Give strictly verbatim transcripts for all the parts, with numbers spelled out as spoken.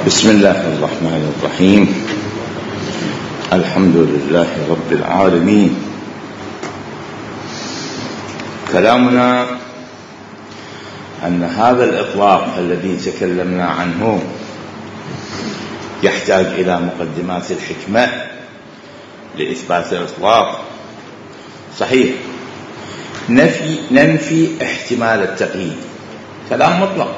بسم الله الرحمن الرحيم. الحمد لله رب العالمين. كلامنا أن هذا الإطلاق الذي تكلمنا عنه يحتاج إلى مقدمات الحكمة لإثبات الإطلاق. صحيح نفي ننفي احتمال التقييد، كلام مطلق.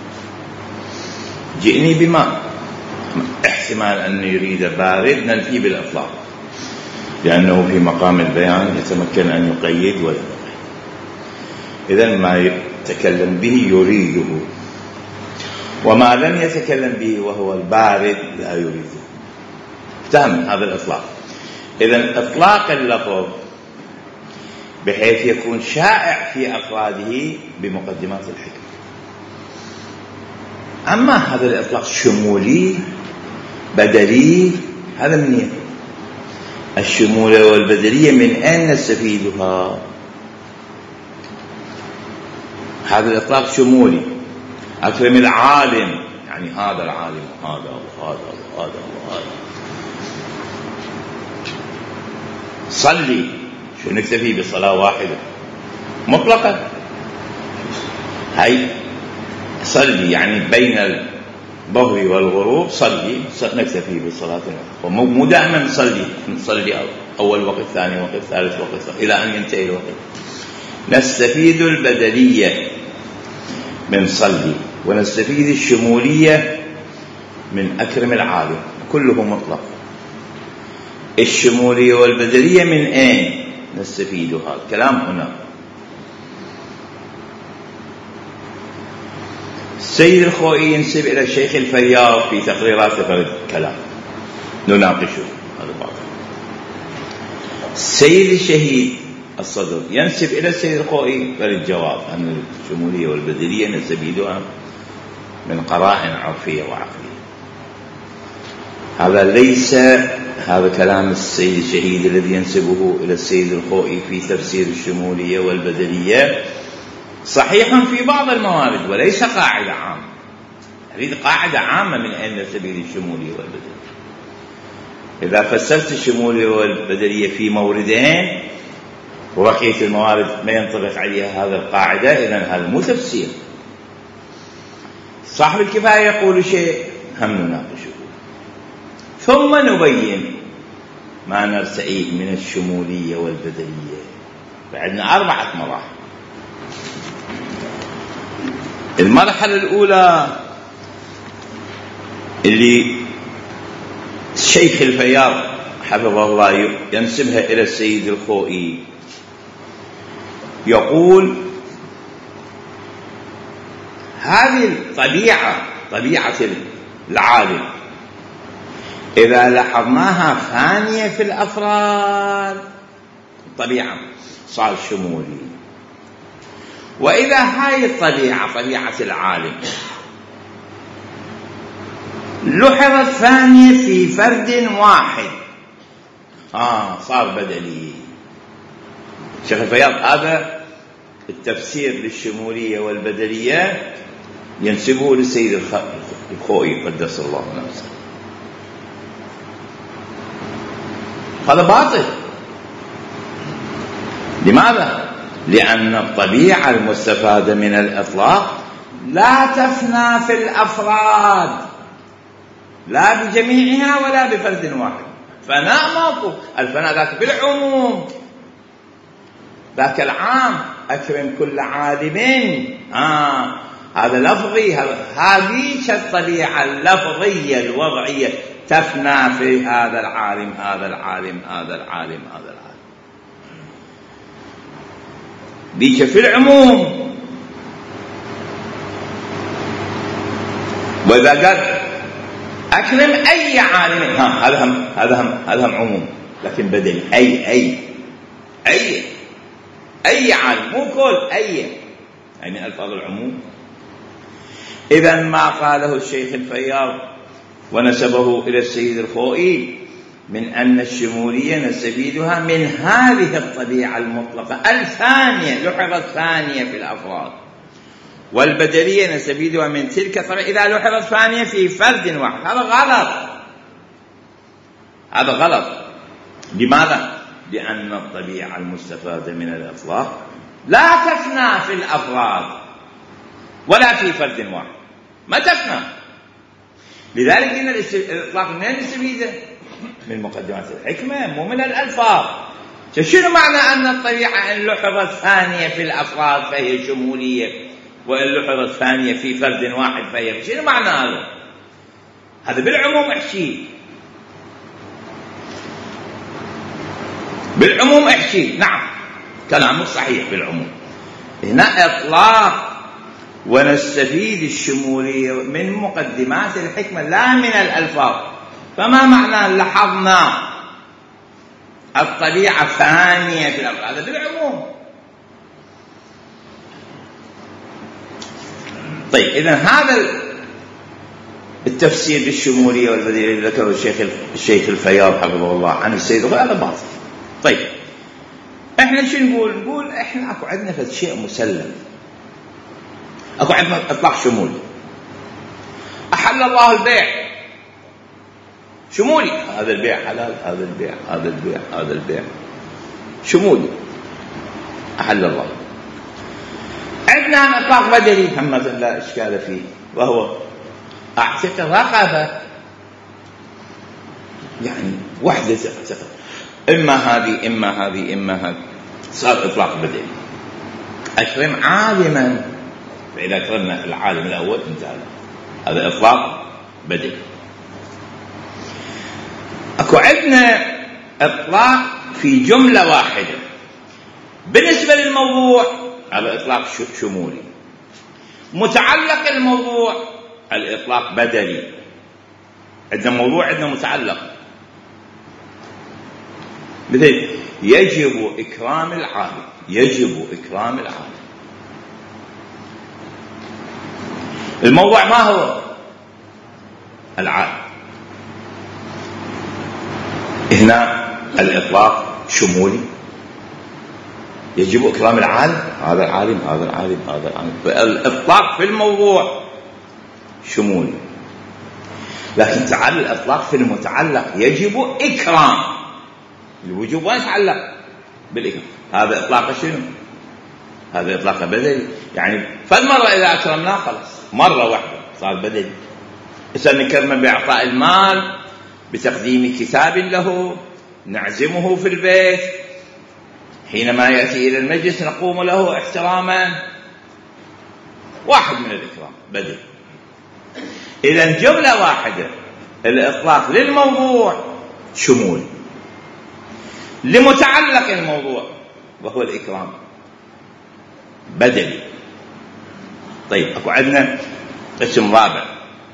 جئني بما احتمال أن يريد بارد ننفي بالإطلاق، لأنه في مقام البيان يتمكن أن يقيد ولا. إذن ما يتكلم به يريده، وما لم يتكلم به وهو البارد لا يريده. افتهم هذا الإطلاق. إذن إطلاق اللفظ بحيث يكون شائع في أفراده بمقدمات الحكمة. أما هذا الإطلاق شمولي بدلي، هذا منين؟ الشمولية والبدلية من أين نستفيدها؟ هذا الإطلاق شمولي. أكرم العالم يعني هذا العالم وهذا وهذا وهذا وهذا. صلي شو نكتفي بصلاة واحدة مطلقة؟ هاي صلي يعني بين الظهر والغروب صلي، نكتفي بالصلاة. ومو دائما نصلي نصلي أول وقت ثاني وقت ثالث وقت إلى أن ينتهي الوقت. نستفيد البدلية من صلي، ونستفيد الشمولية من أكرم العالم، كله مطلق. الشمولية والبدلية من أين نستفيدها؟ الكلام هنا. السيد الخوئي ينسب إلى الشيخ الفياض في تقريراته فرد كلام نناقشه، هذا بعض. السيد الشهيد الصدر ينسب إلى السيد الخوئي فرد جواب أن الشمولية والبدلية نستفيدها من قرائن عرفية وعقلية. هذا ليس هذا كلام السيد الشهيد الذي ينسبه إلى السيد الخوئي في تفسير الشمولية والبدلية صحيح في بعض الموارد وليس قاعدة عامة. أريد قاعدة عامة من أين نستفيد الشمولية والبدلية. إذا فسرت الشمولية والبدلية في موردين وبقية الموارد ما ينطبق عليها هذا القاعدة، إذن هذا مو تفسير. صاحب الكفاية يقول شيء هم نناقشه، ثم نبين ما نرتئيه من الشمولية والبدلية. فعندنا أربعة مراحل. المرحلة الأولى اللي الشيخ الفياض حفظه الله ينسبها إلى السيد الخوئي، يقول هذه الطبيعة طبيعة العالم إذا لاحظناها ثانية في الأفراد الطبيعة صار شمولي. وإذا هاي الطبيعة طبيعة العالم لحظت ثانية في فرد واحد آه صار بدلي. شيخ الفياض هذا التفسير للشمولية والبدلية ينسبه للسيد الخوئي قدس الله نفسه. هذا باطل. لماذا؟ لأن الطبيعة المستفادة من الإطلاق لا تفنى في الأفراد، لا بجميعها ولا بفرد واحد. فناء ماكو، الفناء ذاك بالعموم، ذاك العام أكرم كل عالم. آه هذا لفظي. هذه الطبيعة اللفظية الوضعية تفنى في هذا العالم هذا العالم هذا العالم هذا العالم. ديك في العموم. وإذا قال أكرم أي عالم ها هذا هم هذا هم هذا هم عموم، لكن بدل أي أي أي أي عالم، مو كل أي، يعني ألفاظ العموم. إذا ما قاله الشيخ الفياض ونسبه إلى السيد الخوئي من أن الشمولية نستفيدها من هذه الطبيعة المطلقة الثانية، لحظة ثانية في الأفراد. والبدلية نستفيدها من تلك الطبيعة إذا لوحظت ثانية في فرد واحد. هذا غلط، هذا غلط. لماذا؟ لأن الطبيعة المستفادة من الإطلاق لا تفنى في الأفراد ولا في فرد واحد، ما تفنى. لذلك إن الإطلاق من نستفيده؟ من مقدمات الحكمة، مو من الألفاظ. شنو معنى أن الطبيعة إن لحظت ثانية في الأفراد فهي شمولية، وإن لحظت ثانية في فرد واحد فهي؟ شنو معنى هذا؟ هذا بالعموم احكي، بالعموم احكي. نعم كلامك صحيح بالعموم. هنا إطلاق ونستفيد الشمولية من مقدمات الحكمة لا من الألفاظ. فما معنى لاحظنا الطبيعة ثانية في الأفراد؟ هذا بالعموم. طيب إذن هذا التفسير بالشمولية والبديل اللي ذكره الشيخ الشيخ الفياض حفظه الله عن السيد هذا باطل. طيب احنا شو نقول؟ نقول احنا اكو عندنا فد شيء مسلم، اكو عندنا اطلاق شمولي. احل الله البيع شمولي، هذا البيع حلال، هذا البيع هذا البيع هذا البيع شمولي، احل الله. عندنا اطلاق بدلي محمد لا اشكال فيه، وهو اعتق رقبه، يعني وحده تعتق، اما هذه اما هذه اما هذه، صار اطلاق بدلي. اكرم عالما، فاذا اكرمنا العالم الاول انتهى، هذا اطلاق بدلي. اكو عندنا اطلاق في جمله واحده بالنسبه للموضوع، هذا اطلاق شمولي. متعلق الموضوع الاطلاق بدلي. عندنا موضوع عندنا متعلق، مثل يجب إكرام العالم، يجب إكرام العالم. الموضوع ما هو؟ العالم. هنا الإطلاق شمولي، يجب إكرام العالم، هذا العالم هذا العالم هذا العالم. الإطلاق في الموضوع شمولي، لكن تعال الإطلاق في المتعلق يجب إكرام. الوجوب وين يتعلق؟ بالإكرام. هذا إطلاق شنو؟ هذا إطلاق بدلي، يعني فالمرة إذا أكرمناه خلاص مرة واحدة صار بدلي. إذا نكرمه بإعطاء المال، بتقديم كتاب له، نعزمه في البيت، حينما يأتي إلى المجلس نقوم له احتراما، واحد من الإكرام بدلي. إذن جملة واحدة الإطلاق للموضوع شمول، لمتعلق الموضوع وهو الإكرام بدلي. طيب أكو عندنا قسم رابع،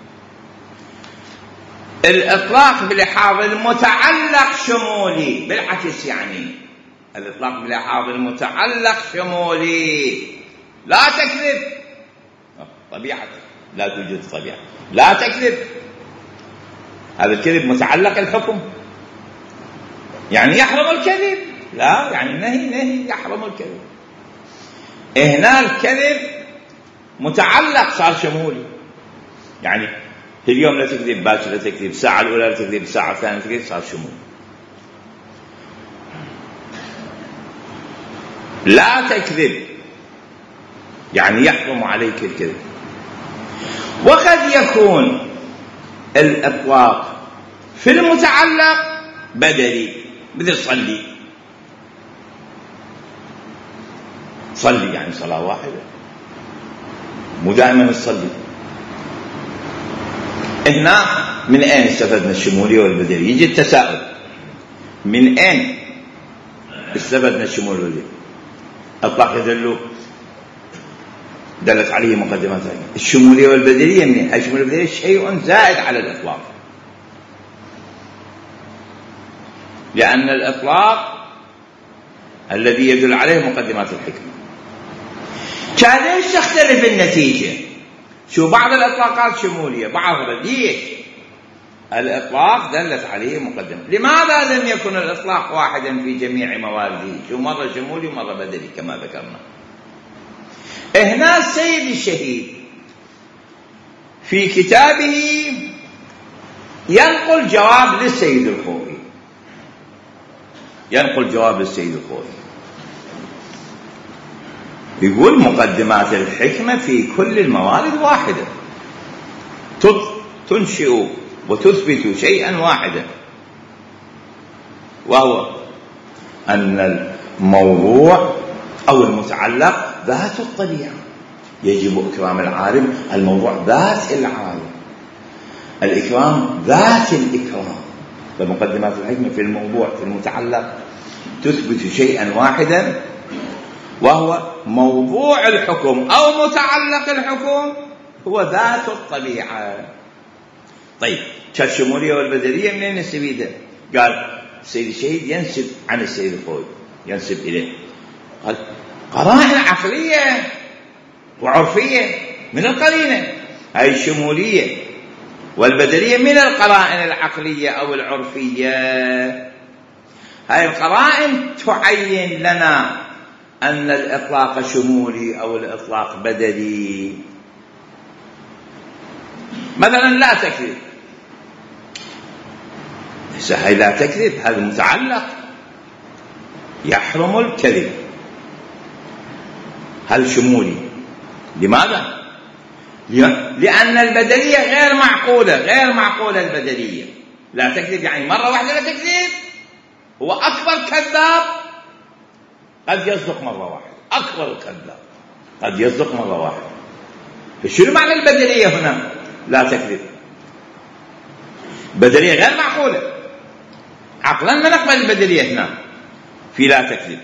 الإطلاق بلحاظ المتعلق شمولي. بالعكس يعني الإطلاق بلحاظ المتعلق شمولي. لا تكذب، طبيعة لا توجد طبيعة، لا تكذب، هذا الكذب متعلق الحكم، يعني يحرم الكذب. لا يعني نهي نهي يحرم الكذب. هنا الكذب متعلق صار شمولي، يعني اليوم لا تكذب، باكر لا تكذب، الساعة الأولى لا تكذب، الساعة الثانية لا تكذب، صار شمولي. لا تكذب يعني يحرم عليك الكذب. وقد يكون الإطلاق في المتعلق بدلي، مثل صلي، صلي يعني صلاة واحدة، مو دائما نصلي. هنا من أين استفدنا الشمولية والبدلية؟ يجي التساؤل، من أين استفدنا الشمولية والبدلية؟ أطلق يدل دلت عليه مقدمات الشمولية والبدلية. من الشمولية والبدلية شيء زائد على الإطلاق، لأن الإطلاق الذي يدل عليه مقدمات الحكمة. كان ليش تختلف النتيجة؟ شو بعض الإطلاقات شمولية، بعضها ليش؟ الإطلاق دلت عليه مقدمة. لماذا لم يكن الإطلاق واحدا في جميع موارده؟ شو مرة شمولي ومرة بدلي كما ذكرنا؟ هنا السيد الشهيد في كتابه ينقل جواب للسيد الخوئي، ينقل جواب للسيد الخوئي، يقول مقدمات الحكمة في كل الموارد واحدة، تنشئ وتثبت شيئا واحدا، وهو أن الموضوع أو المتعلق ذات الطبيعة، يجب إكرام العالم، الموضوع ذات العالم، الإكرام ذات الإكرام. فمقدمات الحكمة في الموضوع في المتعلق تثبت شيئا واحدا، وهو موضوع الحكم أو متعلق الحكم هو ذات الطبيعة. طيب كالشمولية والبدلية منين نستفيدها؟ قال السيد الشهيد ينسب عن السيد الخوئي، ينسب إليه، قال قرائن عقلية وعرفية من القرينة، هاي الشمولية والبدلية من القرائن العقلية أو العرفية. هاي القرائن تعين لنا أن الإطلاق شمولي أو الإطلاق بدلي. مثلا لا تكذب، هاي لا تكذب هذا متعلق، يحرم الكذب، هل شمولي. لماذا؟ لأن البدلية غير معقولة، غير معقولة البدلية. لا تكذب يعني مرة واحدة لا تكذب، هو أكبر كذاب قد يصدق مرة واحدة، أكبر كذاب قد يصدق مرة واحدة. فشنو معنى البدلية هنا؟ لا تكذب بدلية غير معقولة، عقلا ما نقبل البدلية هنا في لا تكذب،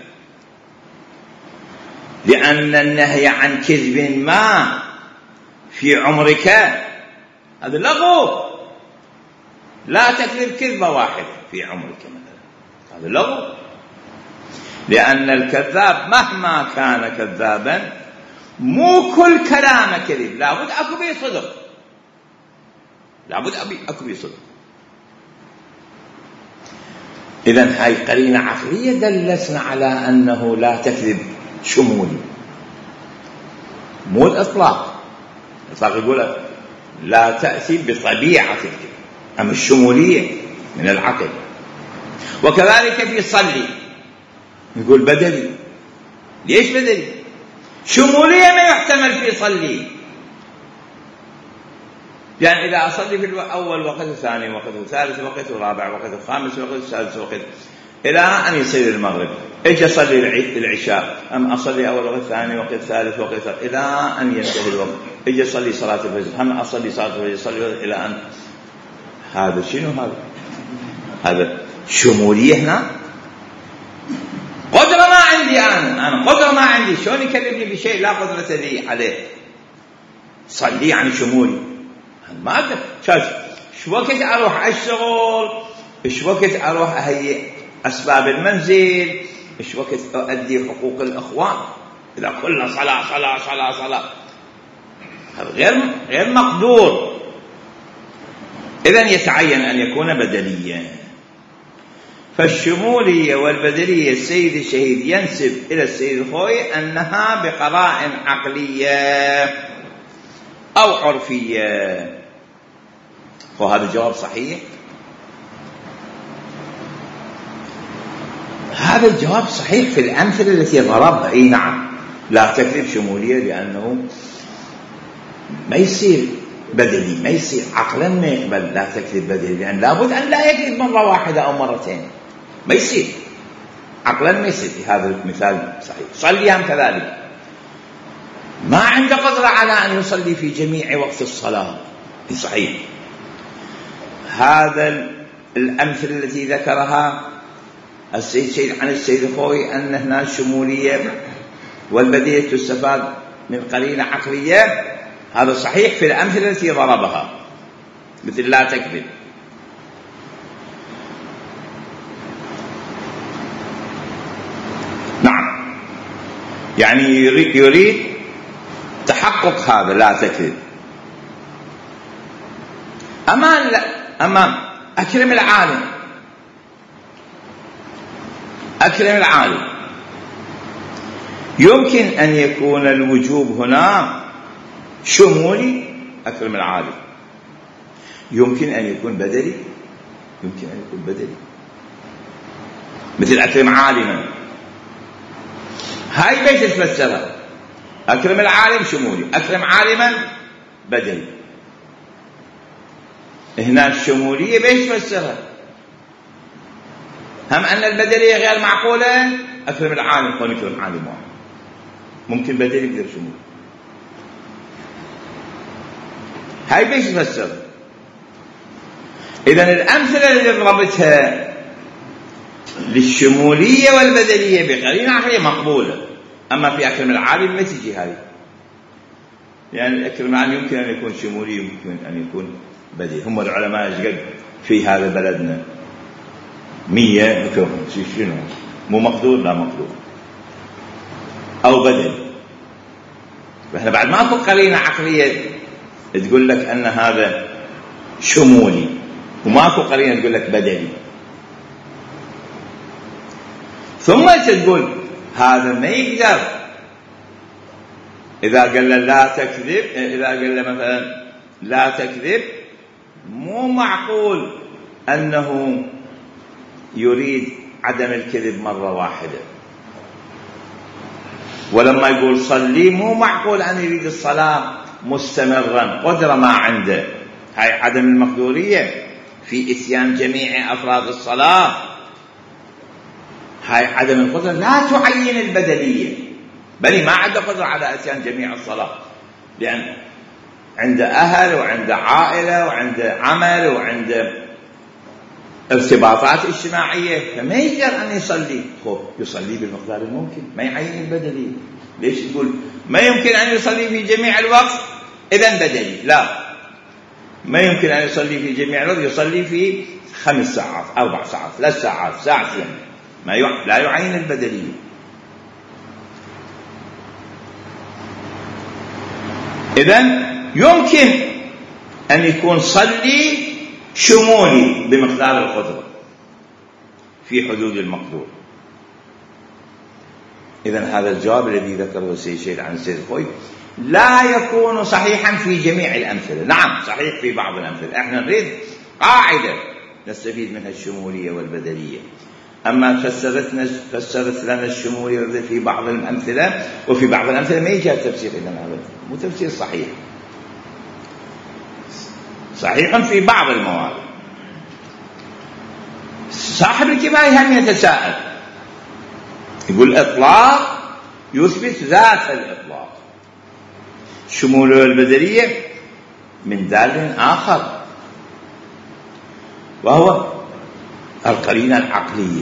لأن النهي عن كذب ما في عمرك هذا لغو. لا تكذب كذبة واحدة في عمرك مثلا، هذا لغو، لأن الكذاب مهما كان كذابا مو كل كلام كذب، لابد أكو به صدق، لابد أكو به صدق. إذن هاي قرينة عقلية دلتنا على أنه لا تكذب شمولي، مو الإطلاق. الإطلاق يقول لا تأتي بطبيعة الكذب، أما الشمولية من العقل. وكذلك في صلي يقول بدلي. ليش بدلي؟ شمولية ما يحتمل في صلي، يعني إذا أصلي في الأول وقت الثاني وقت الثالث وقت الرابع وقت الخامس وقت السادس وقت إلى أن يصير المغرب، إيش أصلي العشاء، أم أصلي أول وقت ثاني وقت ثالث وقت ثالث إلى أن ينتهي الوقت، إيش أصلي صلاة الفجر، هم أصلي صلاة الفجر أصلي إلى أن. هذا شنو هذا؟ هذا شمولية هنا. قدرة ما عندي أنا، أنا قدرة ما عندي، شلون يكلمني بشيء لا قدرة لي عليه؟ صلي يعني شمولي، ما أقدر. شو وقت أروح أشتغل، إيش وقت أروح أهيئ أسباب المنزل، إيش وقت أؤدي حقوق الأخوان، إذا كل صلاة صلاة صلاة صلاة غير غير مقدور. إذن يتعين أن يكون بدليا. فالشمولية والبدلية السيد الشهيد ينسب إلى السيد الخوئي أنها بقرائن عقلية أو عرفية. وهذا الجواب صحيح؟ هذا الجواب صحيح في الأمثلة التي ضربها. أي نعم، لا تكذب شمولية لأنه ما يصير بدلي، ما يصير عقلا ما يقبل لا تكذب بدلي، لأن لابد أن لا يكذب مرة واحدة أو مرتين، ما يصير عقلا ما يصير. في هذا المثال صحيح. صلي هم كذلك، ما عنده قدرة على أن يصلي في جميع وقت الصلاة، صحيح. هذا الأمثلة التي ذكرها السيد شهيد عن السيد الخوئي أن هنا الشمولية والبديهة تستفاد من قرينة عقلية، هذا صحيح في الأمثلة التي ضربها مثل لا تكذب. نعم، يعني يريد, يريد تحقق هذا لا تكذب. أمان لا أمام أكرم العالم، أكرم العالم يمكن أن يكون الوجوب هنا شمولي أكرم العالم، يمكن أن يكون بدلي، يمكن أن يكون بدلي مثل أكرم عالما. هاي بيش تفسرها، أكرم العالم شمولي، أكرم عالما بدلي. هنا الشمولية بيش تفسرها؟ هم أن البدلية غير معقولة، أكرم العالم قول أكرم عالم واحد، ممكن بدلي غير شمولي. هاي بيش تفسرها؟ إذن الأمثلة اللي ضربتها للشمولية والبدلية بقرينة عقلية مقبولة، أما في أكرم العالم ما تجي هاي، يعني أكرم العالم يمكن أن يكون شمولي، يمكن أن يكون بدلي. هم العلماء ايش في هذا بلدنا مية أكرم شنو مو مقدور، لا مقدور أو بدل. فإحنا بعد ما أكو قرينة عقلية تقول لك أن هذا شمولي، وماكو قرينة تقول لك بدلي. ثم تقول هذا ما يقدر، إذا قال له لا تكذب، إذا قال له مثلا لا تكذب، مو معقول أنه يريد عدم الكذب مرة واحدة. ولما يقول صلي مو معقول أن يريد الصلاة مستمرا قدر ما عنده. هاي عدم المقدورية في إتيان جميع أفراد الصلاة، هاي عدم القدرة لا تعين البدلية، بل ما عنده قدرة على إتيان جميع الصلاة، لأن عنده أهل وعنده عائلة وعنده عمل وعنده ارتباطات اجتماعية، فما يقدر أن يصلي. خب يصلي بالمقدار الممكن، ما يعين البدلية. ليش تقول ما يمكن أن يصلي في جميع الوقت إذن بدلي؟ لا، ما يمكن أن يصلي في جميع الوقت، يصلي في خمس ساعات، أربع ساعات، ثلاث ساعات، ساعتين، ما يع... لا يعين البدلية. إذن يمكن أن يكون صلي شمولي بمقدار القدرة في حدود المقدور. إذن هذا الجواب الذي ذكره السيد شهيد عن السيد الخوئي لا يكون صحيحا في جميع الأمثلة. نعم صحيح في بعض الأمثلة، احنا نريد قاعدة نستفيد منها الشمولية والبدلية. أما فسرتنا فسرت لنا الشمولية والبدلية في بعض الأمثلة، وفي بعض الأمثلة ما يجي التفسير إلا هذا، مو تفسير صحيح. صحيح في بعض المواضع. صاحب الكفاية هم يتساءل، يقول الإطلاق يثبت ذات الإطلاق، الشمولية والبدلية من دال آخر، وهو القرينة العقلية.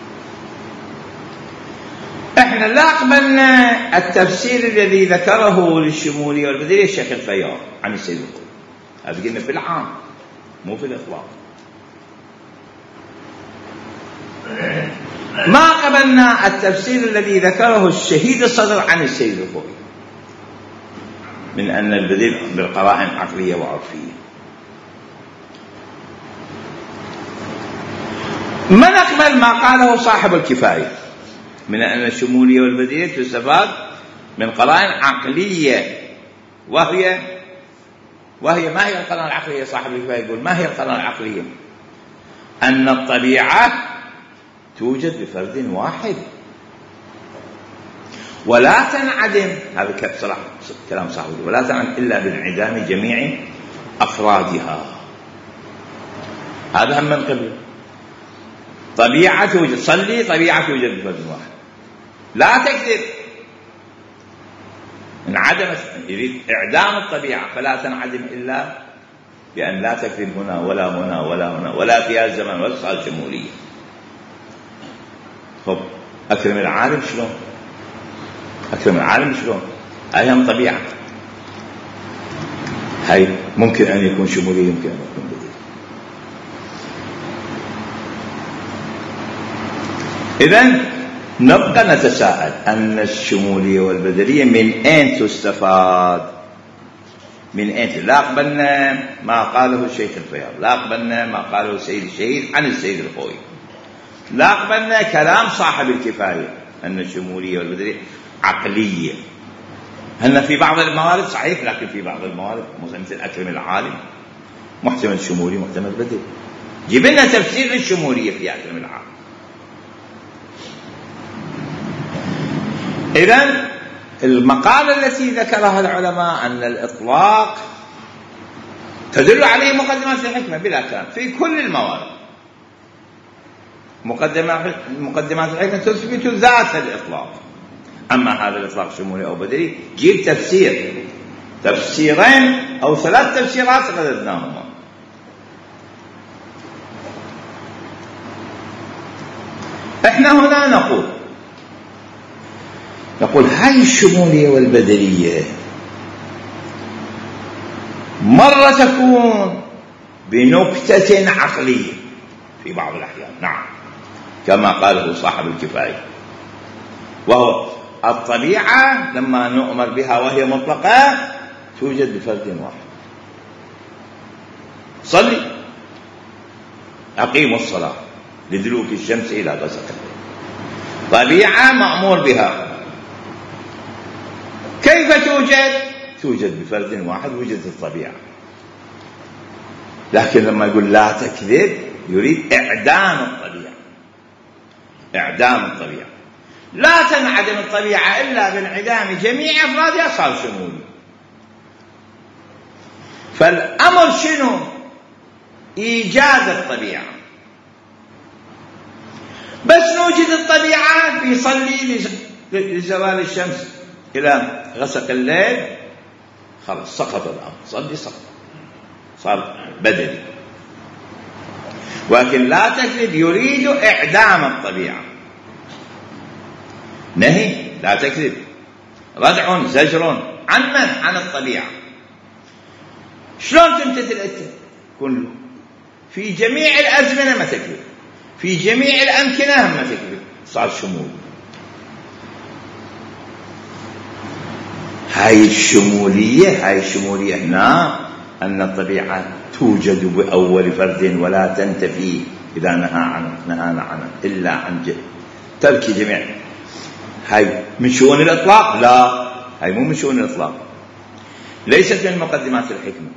احنا لا قبلنا التفسير الذي ذكره للشمولية والبدلية الشيخ الفياض عن السيد الخوئي، هذا قلنا في العام مو في الإطلاق. ما قبلنا التفسير الذي ذكره الشهيد الصدر عن السيد الخوئي من أن البديل بالقرائن عقلية وعرفية. ما نقبل ما قاله صاحب الكفاية من أن الشمولية والبديل تستفاد من قرائن عقلية، وهي وهي ما هي القرائن العقلية؟ صاحب الكفاية يقول ما هي القرائن العقلية؟ أن الطبيعة توجد بفرد واحد ولا تنعدم، هذا صراحة كلام صاحب، ولا تنعدم إلا بانعدام جميع أفرادها. هذا هم من قبل. طبيعة توجد، صلي طبيعة توجد بفرد واحد، لا تكذب، انعدمت، يريد إعدام الطبيعة فلا تنعدم إلا بأن لا تكذب هنا ولا هنا ولا هنا ولا في هذا الزمن، ولا صار شمولية. طب أكرم العالم شلون؟ أكرم العالم شلون؟ هاي هم طبيعة، هاي ممكن أن يكون شمولي، يمكن أن يكون بديل. إذن نبقى نتساءل أن الشمولية والبدلية من أين تستفاد؟ من أين؟ لا قبلنا ما قاله الشيخ الفياض، لا قبلنا ما قاله السيد الشهيد عن السيد الخوئي، لا قبلنا كلام صاحب الكفاية أن الشمولية والبدلية عقلية. هل في بعض الموارد صحيح، لكن في بعض الموارد مثل أكرم العالم محتمل شمولي محتمل بدل. جيب لنا تفسير للشمولية في أكرم العالم. إذن المقالة التي ذكرها العلماء أن الإطلاق تدل عليه مقدمات الحكمة بلا كلام في كل الموارد. مقدمات الحكمة تثبت ذات الإطلاق. أما هذا الإطلاق شمولي أو بدلي، جيب تفسير، تفسيرين أو ثلاث تفسيرات رددناهما. إحنا هنا نقول نقول هاي الشمولية والبدلية مرة تكون بنكتة عقلية في بعض الأحيان، نعم، كما قاله صاحب الكفاية، وهو الطبيعة لما نؤمر بها وهي مطلقة توجد بفرد واحد. صلي، أقيموا الصلاة لدلوك الشمس إلى غسق الليل، طبيعة مأمور بها. كيف توجد؟ توجد بفرد واحد، وجدت الطبيعة. لكن لما يقول لا تكذب يريد إعدام الطبيعة، إعدام الطبيعة. لا تنعدم الطبيعة إلا بانعدام جميع أفرادها، صار شمولي. فالأمر شنو؟ إيجاد الطبيعة. بس نوجد الطبيعة في صلي لزوال الشمس إلى غسق الليل، خلاص سقط الأمر، صلي سقط، صار بدلي. ولكن لا تكذب يريد إعدام الطبيعة. نهي لا تكذب، ردع زجر عن من؟ عن الطبيعة. شلون تمتثل أنت؟ كله في جميع الأزمنة ما تكذب، في جميع الأمكنة ما تكذب، صار شمول. هاي الشمولية، هاي الشمولية هنا أن الطبيعة توجد بأول فرد ولا تنتفي إذا نهى عن نهانا عنه إلا عن ترك جميع. هاي من شؤون الإطلاق؟ لا، هاي مو من شؤون الإطلاق، ليست من مقدمات الحكمة.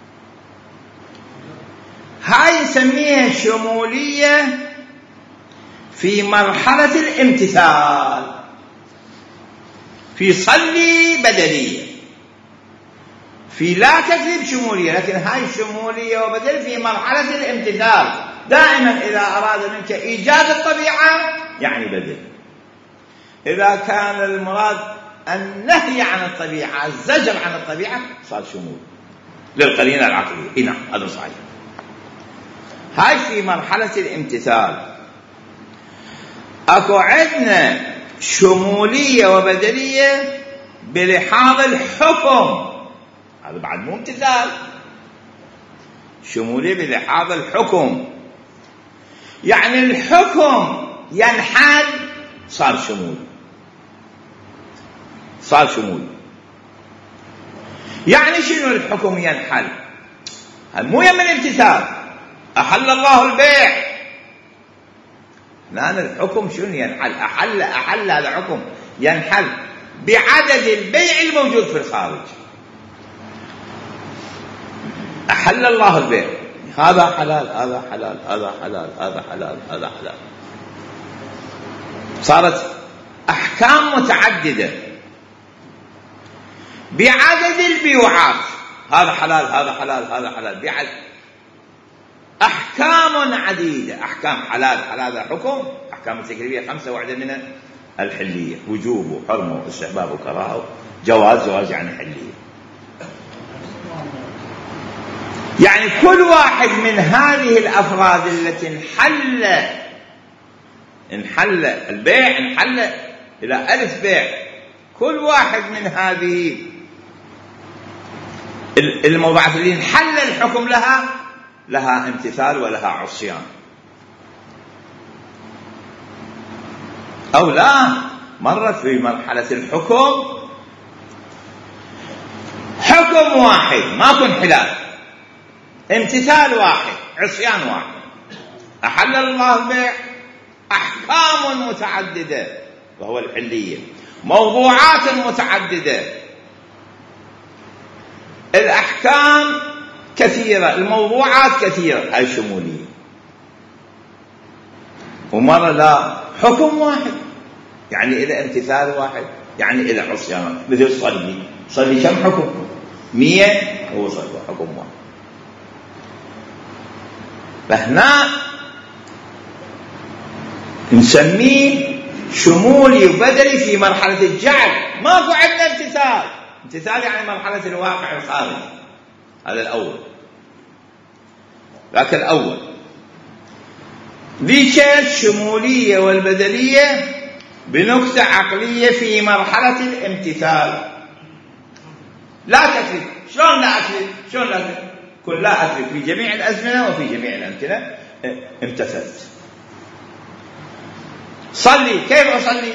هاي نسميها شمولية في مرحلة الامتثال، في صلي بدلية، في لا تكذب شمولية. لكن هاي شمولية وبدل في مرحلة الامتثال. دائما إذا أراد منك إيجاد الطبيعة يعني بدل. إذا كان المراد النهي عن الطبيعة، الزجر عن الطبيعة، صار شمول للقرينة العقلية. إيه نعم، هذا صحيح. هاي في مرحلة الامتثال. أكو عندنا شمولية وبدلية بلحاظ الحكم، هذا بعد مو امتثال. شمولية بلحاظ الحكم، يعني الحكم ينحل، صار شمول، صار شمول. يعني شنو الحكم ينحل؟ مو يمن الامتثال. أحل الله البيع، لأن الحكم شنو ينحل؟ أحل أحل هذا حكم ينحل بعدد البيع الموجود في الخارج. أحل الله البيع، هذا حلال هذا حلال هذا حلال هذا حلال هذا حلال، صارت أحكام متعددة بعدد البيوعات، هذا حلال هذا حلال هذا حلال، بعدد أحكام عديدة. أحكام حلال حلال هذا حكم، أحكام التكليفية خمسة واحدة من الحلية، وجوب وحرمة واستحباب وكراهة، جواز جواز يعني حلية. يعني كل واحد من هذه الأفراد التي انحل انحل البيع، انحل إلى ألف بيع، كل واحد من هذه الموضوعات اللي انحل الحكم لها لها امتثال ولها عصيان. أو لا، مرت في مرحلة الحكم حكم واحد، ماكو انحلال، امتثال واحد، عصيان واحد. أحل الله البيع، أحكام متعددة وهو الحلية. موضوعات متعددة، الأحكام كثيرة، الموضوعات كثيرة، هاي شمولية. ومرة لا، حكم واحد، يعني إذا امتثال واحد، يعني إذا عصيان، مثل صلي صلي كم حكم؟ مية، هو صلي حكم واحد. فهنا نسميه شمولي وبدلي في مرحلة الجعل. ماكو عندنا امتثال، امتثال يعني مرحلة الواقع الخارجي، هذا الأول. لكن الأول ذيك الشمولية والبدلية بنكتة عقلية في مرحلة الامتثال. لا تترك، شلون لا أترك؟ شلون لا أترك؟ كل لا أترك في جميع الأزمنة وفي جميع الأمكنة امتثلت. صلي، كيف أصلي؟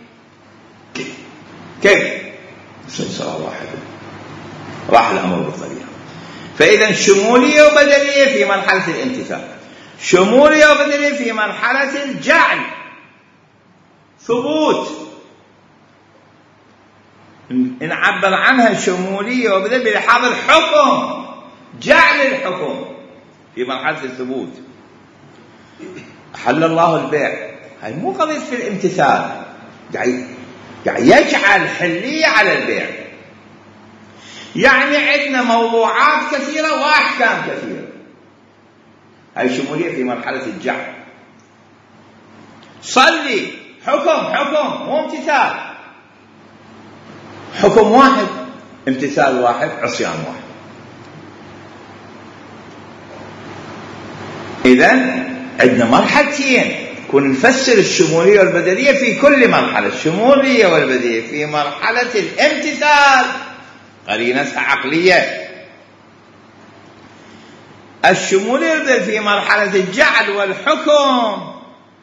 كيف؟ صلي صلاة واحدة، راح الأمر بالطريقة. فإذا شمولية وبدلية في مرحلة الامتثال، شمولية وبدلية في مرحلة الجعل، ثبوت نعبر عنها شمولية وبدلية بلحاظ الحكم، جعل الحكم في مرحلة الثبوت. أحل الله البيع، هاي مو قضية في الامتثال، يعني يجعل حلية على البيع، يعني عندنا موضوعات كثيرة وأحكام كثيرة، هاي شمولية في مرحلة الجعل. صلي، حكم حكم مو امتثال، حكم واحد، امتثال واحد، عصيان واحد. إذن عندنا مرحلتين، كنا نفسر الشمولية والبدلية في كل مرحلة. الشمولية والبدلية في مرحلة الامتثال قرينتها عقلية، الشمولية والبدلية في مرحلة الجعل والحكم،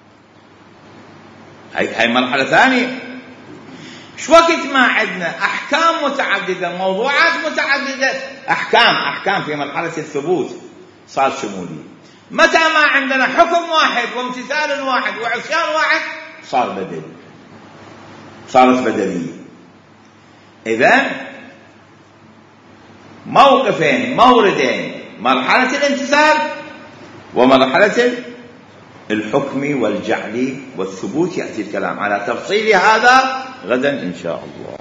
هاي هاي مرحلة ثانية. شو وقت ما عندنا أحكام متعددة، موضوعات متعددة، أحكام أحكام في مرحلة الثبوت صار شمولية. متى ما عندنا حكم واحد وامتثال واحد وعصيان واحد صار بدلي، صارت بدلية. إذن موقفين موردين، مرحلة الامتثال ومرحلة الحكم والجعل والثبوت. يأتي الكلام على تفصيل هذا غدا إن شاء الله.